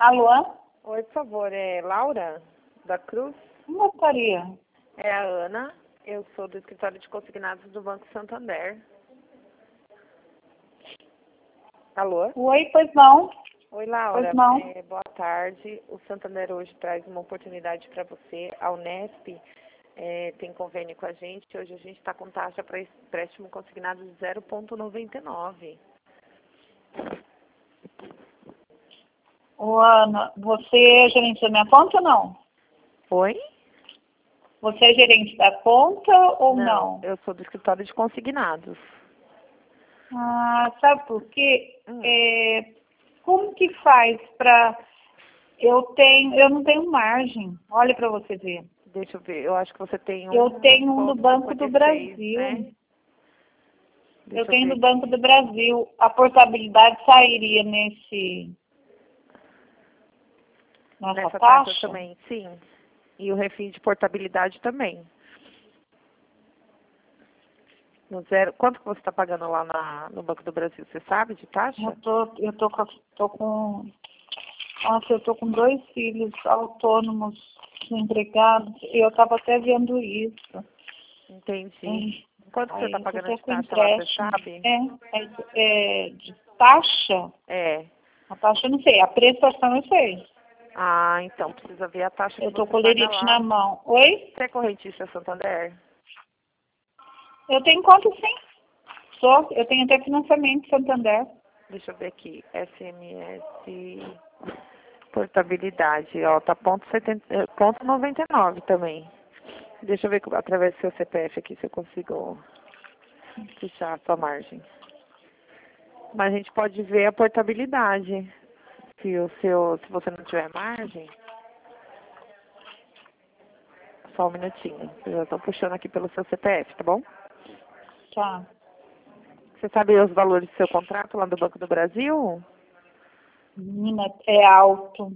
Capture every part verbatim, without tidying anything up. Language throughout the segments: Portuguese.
Alô? Oi, por favor, é Laura da Cruz? Não gostaria. É a Ana, eu sou do escritório de consignados do Banco Santander. Alô? Oi, pois não. Oi, Laura. Pois não. É, boa tarde. O Santander hoje traz uma oportunidade para você. A Unesp é, tem convênio com a gente. Hoje a gente está com taxa para empréstimo consignado de zero vírgula noventa e nove. Ô, Ana, você é gerente da minha conta ou não? Oi? Você é gerente da conta ou não? eu sou do escritório de consignados. Ah, sabe por quê? Hum. É, como que faz para... Eu tenho, eu não tenho margem. Olha para você ver. Deixa eu ver, eu acho que você tem um... Eu tenho um do Banco do cinquenta e seis, Brasil. né? Deixa Eu tenho ver do Banco do Brasil. A portabilidade sairia nesse... Nessa, Nessa taxa? taxa também, sim. E o refis de portabilidade também. No zero, quanto que você está pagando lá na, no Banco do Brasil? Você sabe de taxa? Eu tô, eu tô, com, tô com... Nossa, eu tô com dois filhos autônomos, empregados, e eu tava até vendo isso. Entendi. É, Quanto que você está aí, pagando até de com taxa lá, você empréstimo. sabe? É, é, é, de taxa? É. A taxa eu não sei, a prestação eu sei. Ah, então, precisa ver a taxa que Eu tô você com o paga lerite na lá. mão. Oi? Você é correntista Santander? Eu tenho conta sim. Sou, eu tenho até financiamento Santander. Deixa eu ver aqui. S M S portabilidade, ó, tá ponto, setenta, eh, ponto noventa e nove também. Deixa eu ver co- através do seu C P F aqui se eu consigo puxar a sua margem. Mas a gente pode ver a portabilidade. Se o seu, se você não tiver margem, só um minutinho. Eu já estou puxando aqui pelo seu C P F, tá bom? Tá. Você sabe os valores do seu contrato lá do Banco do Brasil? Menina, é alto.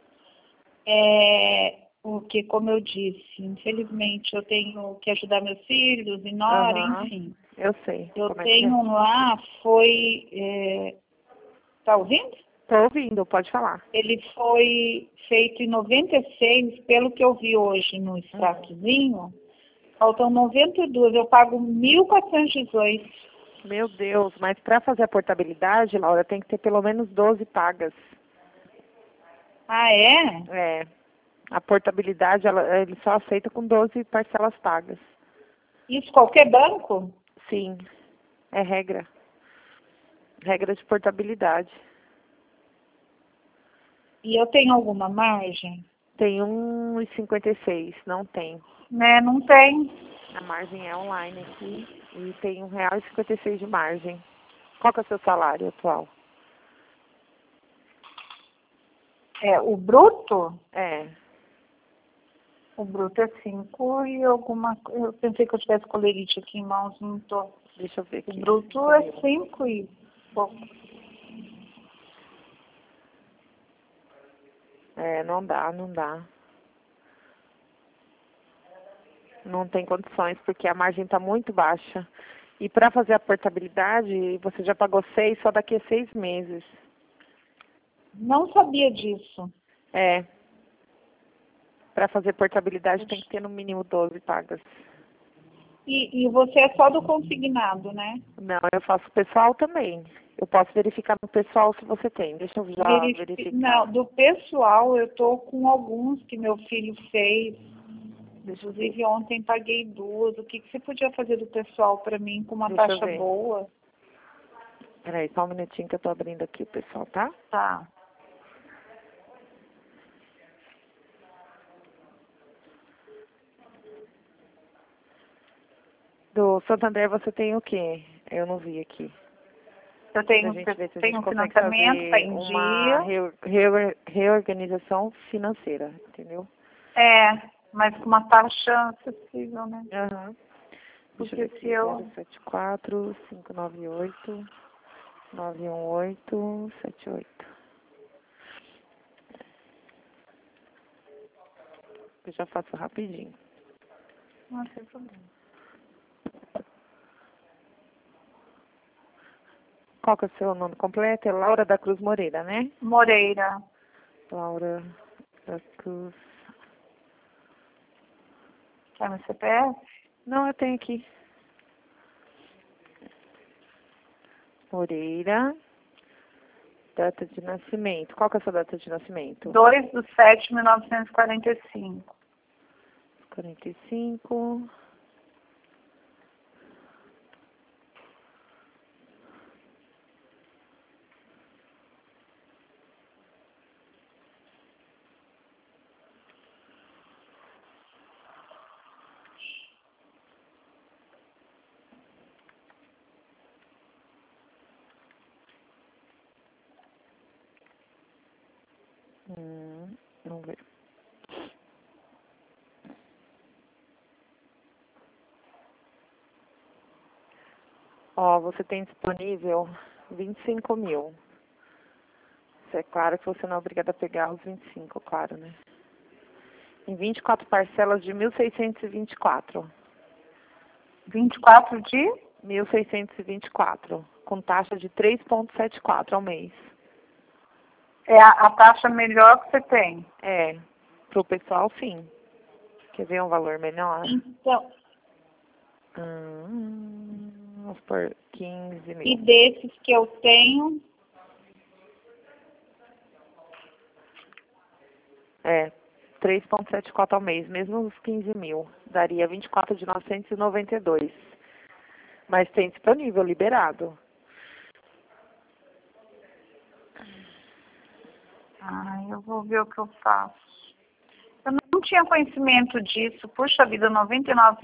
É, o que, como eu disse, infelizmente eu tenho que ajudar meus filhos, e nora, Aham, enfim. eu sei. Eu Como é que tenho é? um lá, foi... É, tá ouvindo? Tô ouvindo, pode falar. Ele foi feito em noventa e seis, pelo que eu vi hoje no extratozinho, faltam noventa e dois, eu pago mil quatrocentos e dezoito. Meu Deus, mas para fazer a portabilidade, Laura, tem que ter pelo menos doze pagas. Ah, é? É, a portabilidade, ela, ele só aceita com doze parcelas pagas. Isso qualquer banco? Sim, é regra. Regra de portabilidade. E eu tenho alguma margem? Tem um e cinquenta e seis, não tem. Né, não tem. A margem é online aqui e tem um real e cinquenta e seis de margem. Qual que é o seu salário atual? É, o bruto? É, O bruto é cinco e alguma coisa. Eu pensei que eu tivesse colerite aqui em mãos, não tô. deixa eu ver O aqui. bruto é cinco e pouco. É, não dá, não dá. Não tem condições, porque a margem está muito baixa. E para fazer a portabilidade, você já pagou seis só daqui a seis meses. Não sabia disso. É, para fazer portabilidade tem que ter no mínimo doze pagas. E, e você é só do consignado, né? Não, eu faço pessoal também. Eu posso verificar no pessoal se você tem. Deixa eu já Verifi... verificar. Não, do pessoal eu tô com alguns que meu filho fez. Deixa eu ver. Inclusive ontem paguei duas. O que, que você podia fazer do pessoal para mim com uma Deixa eu taxa ver. boa? Peraí, só um minutinho que eu tô abrindo aqui o pessoal, tá? Tá. Do Santander você tem o quê? Eu não vi aqui. Eu Pra tenho, gente ver se a gente tenho consegue financiamento, tá fazer em uma dia. reo- reo- reorganização financeira, entendeu? É, mas com uma taxa acessível, né? Aham. Deixa eu ver Porque se aqui. eu... zero sete quatro, cinco nove oito, nove um oito, sete oito. Eu já faço rapidinho. Não tem problema. Qual que é o seu nome completo? É Laura da Cruz Moreira, né? Moreira. Laura da Cruz. Quer meu C P F? Não, eu tenho aqui. Moreira. Data de nascimento. Qual que é a sua data de nascimento? dois de sete de mil novecentos e quarenta e cinco. quarenta e cinco. Hum, vamos ver. Ó, você tem disponível vinte e cinco mil. Isso é claro que você não é obrigada a pegar os vinte e cinco, claro, né? Em vinte e quatro parcelas de mil seiscentos e vinte e quatro. vinte e quatro de? mil seiscentos e vinte e quatro, com taxa de três vírgula setenta e quatro ao mês. É a, a taxa melhor que você tem. É, pro pessoal, sim. Quer ver um valor melhor? Então, Hum, vamos por quinze mil. e desses que eu tenho, É, três vírgula setenta e quatro ao mês, mesmo os quinze mil. Daria vinte e quatro de novecentos e noventa e dois. Mas tem disponível, liberado. ai, eu vou ver o que eu faço. Eu não tinha conhecimento disso. Puxa vida, noventa e nove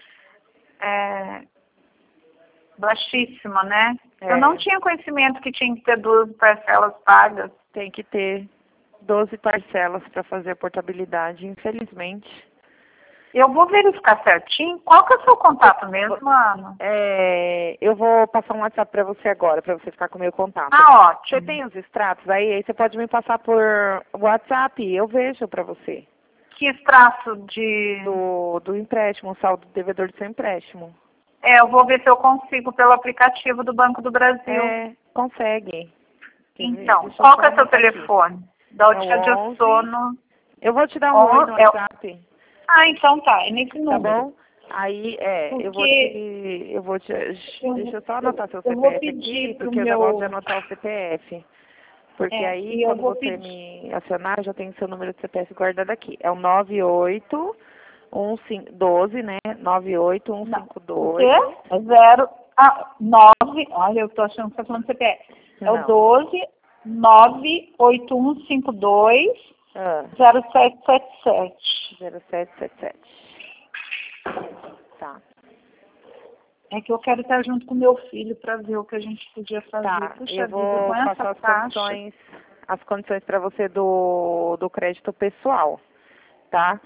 é baixíssima, né? É. Eu não tinha conhecimento que tinha que ter duas parcelas pagas. Tem que ter doze parcelas para fazer a portabilidade, infelizmente. Eu vou verificar certinho. Qual que é o seu contato mesmo, Ana? É, eu vou passar um WhatsApp para você agora, para você ficar com o meu contato. Ah, Você ótimo. tem os extratos aí? Aí você pode me passar por WhatsApp, eu vejo para você. Que extrato de... Do, do empréstimo, o saldo devedor do seu empréstimo. É, eu vou ver se eu consigo pelo aplicativo do Banco do Brasil. É, consegue. Então, Deixa eu qual só que é o seu anotar aqui. telefone? Da É onde o de onze. sono. Eu vou te dar um On- oi no é o- WhatsApp, Ah, então tá, é nesse tá número. bom? Aí, é, eu vou Porque te, eu vou te, eu, deixa eu só eu, anotar seu eu vou C P F pedir aqui, pro porque eu já gosto de meu... anotar o C P F. Porque É, aí, e eu quando vou você pedir... me acionar, eu já tenho seu número de C P F guardado aqui. É o nove oito um cinco doze, né? nove oito um Não, cinco o dois. quê? É zero... Ah, nove... Olha, eu tô achando que você tá falando C P F. É o Não. doze nove oito um cinco dois Ah, zero sete sete sete. zero sete sete sete. Tá. É que eu quero estar junto com meu filho para ver o que a gente podia fazer. Tá, Puxa eu vida, vou com essa passar as taxa. condições, as condições para você do, do crédito pessoal, tá?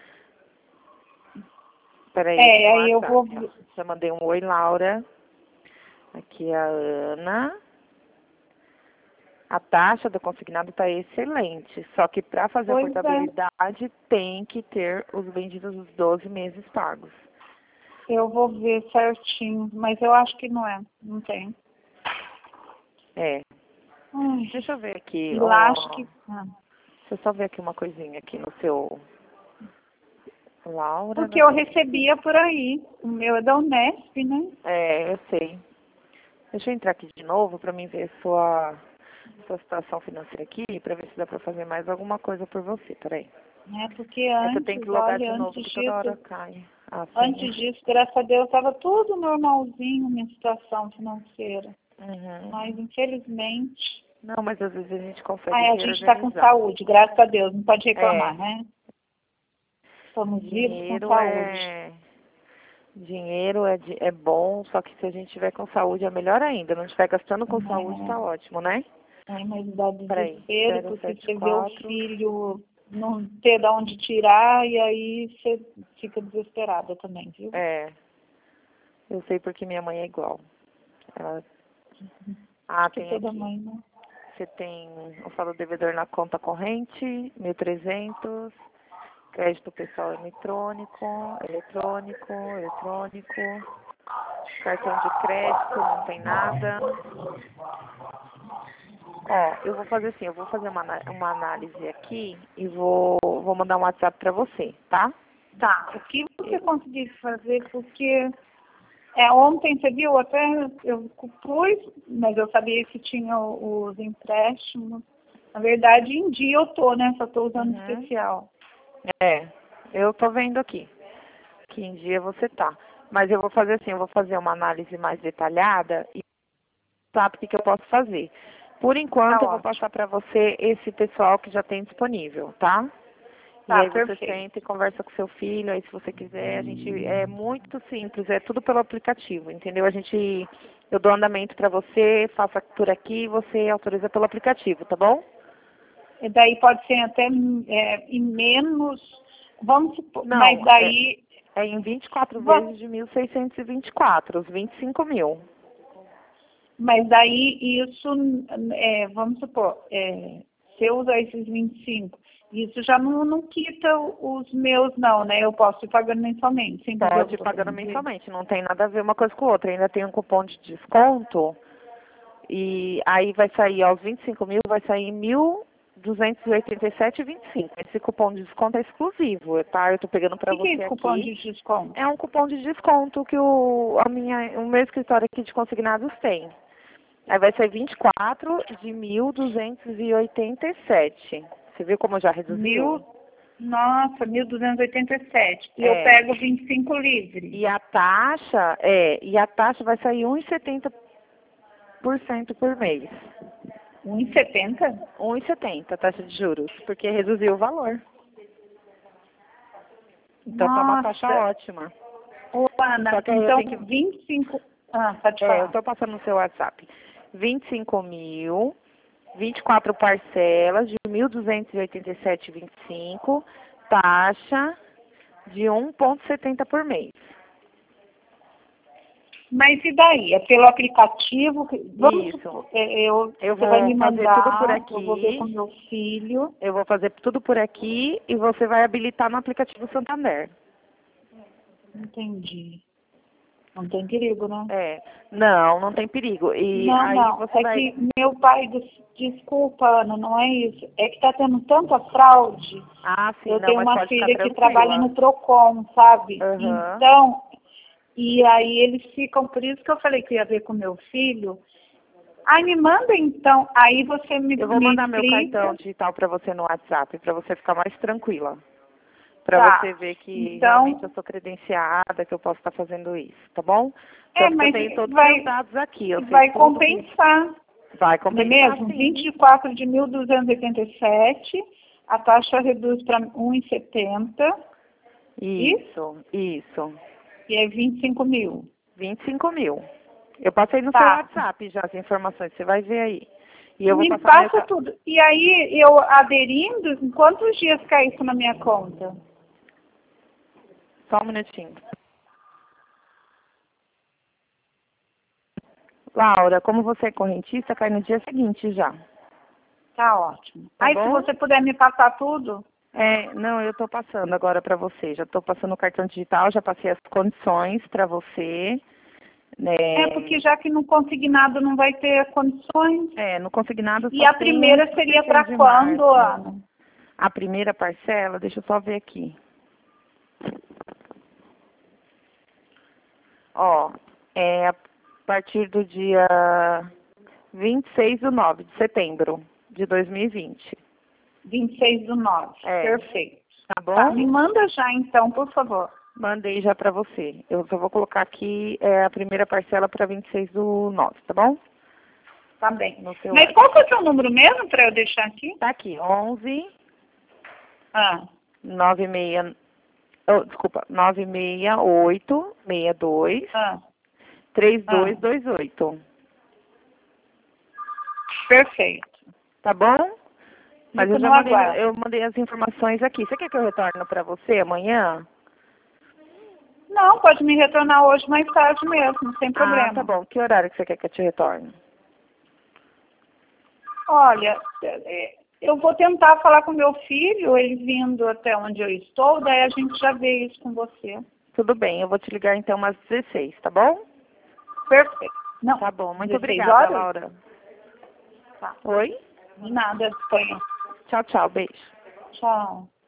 Peraí, aqui É, no aí eu vou... WhatsApp, ó. Já mandei um oi, Laura. Aqui é a Ana. A taxa do consignado está excelente, só que para fazer a Pois é, portabilidade tem que ter os vendidos os doze meses pagos. eu vou ver certinho, mas eu acho que não é, não tem. É, Ai, deixa eu ver aqui, e lá acho ó. que... Ah. Deixa eu só ver aqui uma coisinha aqui no seu... Laura da Porque eu Cruz. recebia por aí. O meu é da Unesp, né? É, eu sei. Deixa eu entrar aqui de novo para mim ver sua, sua situação financeira aqui, para ver se dá para fazer mais alguma coisa por você. Peraí. É porque É que eu tenho antes, que logar de olha, novo, antes que toda hora disso, cai a antes senha. disso, graças a Deus, estava tudo normalzinho minha situação financeira. Uhum. Mas, infelizmente... Não, mas às vezes a gente consegue Ai, a gente está com reorganizar. saúde, graças a Deus, não pode reclamar, É, né? Estamos vivos com dinheiro saúde. é... Dinheiro é, di- é bom, só que se a gente tiver com saúde é melhor ainda. Não estiver gastando com saúde, tá ótimo, né? É, é, mas dá Peraí, desespero, zero porque sete você vê o quatro. filho não ter de onde tirar e aí você fica desesperada também, viu? É, eu sei porque minha mãe é igual. Ela... Ah, Que tem toda aqui. mãe, né? Você tem o saldo devedor na conta corrente, mil e trezentos. Crédito pessoal eletrônico, eletrônico, eletrônico. Cartão de crédito, não tem nada. Ó, eu vou fazer assim, eu vou fazer uma, ana- uma análise aqui e vou, vou mandar um WhatsApp pra você, tá? Tá, o que você conseguir fazer, porque é, ontem, você viu, até eu pus, mas eu sabia que tinha o- os empréstimos. Na verdade, em dia eu tô, né? Só tô usando Uhum. especial. É, eu tô vendo aqui que em dia você tá. Mas eu vou fazer assim, eu vou fazer uma análise mais detalhada e sabe o que, que eu posso fazer. Por enquanto, Tá eu vou ótimo. passar para você esse pessoal que já tem disponível, tá? E Tá, aí você perfeito. senta e conversa com seu filho, aí se você quiser, a gente é muito simples, é tudo pelo aplicativo, entendeu? A gente eu dou andamento para você, faço por aqui, você autoriza pelo aplicativo, tá bom? E daí pode ser até é, em menos, vamos supor, mas Não, é, daí, é em vinte e quatro vo- vezes de mil seiscentos e vinte e quatro, os vinte e cinco mil. mas daí isso, é, vamos supor, é, se eu usar esses vinte e cinco, isso já não, não quita os meus não, né? Eu posso ir pagando mensalmente, sem entender o que Pode eu ir tô pagando querendo dizer? mensalmente, não tem nada a ver uma coisa com outra. Ainda tem um cupom de desconto e aí vai sair aos vinte e cinco mil, vai sair mil duzentos e oitenta e sete e vinte e cinco. Esse cupom de desconto é exclusivo, tá? Eu tô pegando O pra que, que é você esse cupom de aqui. desconto? É um cupom de desconto que o, a minha, o meu escritório aqui de consignados tem. Aí vai ser vinte e quatro de mil duzentos e oitenta e sete. Você viu como já reduziu? Mil, nossa, mil duzentos e oitenta e sete. E eu É. pego vinte e cinco livre. E a taxa, é, e a taxa vai sair um vírgula setenta por cento por mês. um e setenta? um vírgula setenta a taxa de juros, porque reduziu o valor. Então tá uma taxa Nossa. ótima. Ô, Ana, Só que aí eu então tenho que. vinte e cinco. Ah, pode É, eu falar. tô passando no seu WhatsApp. vinte e cinco mil, vinte e quatro parcelas de mil duzentos e oitenta e sete e vinte e cinco, taxa de um vírgula setenta por mês. Mas e daí? É pelo aplicativo? que- Vamos Isso. supor, é, eu, Eu você vai vou me fazer tudo por mandar, eu vou ver com aqui. meu filho. Eu vou fazer tudo por aqui e você vai habilitar no aplicativo Santander. Entendi. Não tem perigo, né? É. Não, não tem perigo. E Não, aí não. você É vai. que meu pai, des- desculpa, Ana, não é isso. É que tá tendo tanta fraude. Ah, sim, Eu não, tenho mas uma pode ficar filha que trabalha tranquila. no Procon, sabe? Aham. Então, e aí eles ficam, por isso que eu falei que ia ver com meu filho. Ai, me manda então, aí você me, Eu vou me mandar meu cartão explica. digital para você no WhatsApp, para você ficar mais tranquila. Para você Tá. ver que realmente eu Então, sou credenciada, que eu posso estar fazendo isso, tá bom? é, Tanto que eu mas tenho todos os seus vai, dados aqui, eu sei vai tudo que compensar, vai não é compensar, mesmo? sim. vinte e quatro de mil duzentos e oitenta e sete, a taxa reduz para um e setenta, isso? Isso, isso. E é vinte e cinco mil. vinte e cinco mil. Eu passei no seu Tá. WhatsApp já as informações, você vai ver aí. E eu vou Me passar meu... passa ca- tudo. E aí, eu aderindo, em quantos dias cai isso na minha conta? Só um minutinho. Laura, como você é correntista, cai no dia seguinte já. Tá ótimo. Tá Aí, se bom? você puder me passar tudo, É, não, eu estou passando agora para você. Já estou passando o cartão digital, já passei as condições para você. Né? é porque já que no consignado não vai ter condições. É, no consignado E só a tem um primeira seria para dezesseis de quando, março. Ana? A primeira parcela, deixa eu só ver aqui. Ó, é a partir do dia vinte e seis de nove de setembro de dois mil e vinte. vinte e seis do nove. É. Perfeito. Tá bom? Tá, me manda já então, por favor. Mandei já para você. Eu só vou colocar aqui é, a primeira parcela para vinte e seis do nove, tá bom? Tá bem. No seu Mas WhatsApp. qual que é o seu número mesmo para eu deixar aqui? Tá aqui, onze Ah, nove seis, oh, desculpa, nove seis oito seis dois ah, três ah. dois dois oito. Perfeito. Tá bom? Mas Fico eu já no mandei, aguardo. eu mandei as informações aqui. Você quer que eu retorne para você amanhã? Não, pode me retornar hoje mais tarde mesmo, sem problema. Ah, tá bom. Que horário que você quer que eu te retorne? Olha, é, eu vou tentar falar com meu filho, ele vindo até onde eu estou, daí a gente já vê isso com você. Tudo bem, eu vou te ligar então umas dezesseis, tá bom? Perfeito. Não, Tá bom, muito dezesseis obrigada, horas? Laura. Tá. Oi? De nada, disponha. Tchau, tchau. Beijo. Tchau.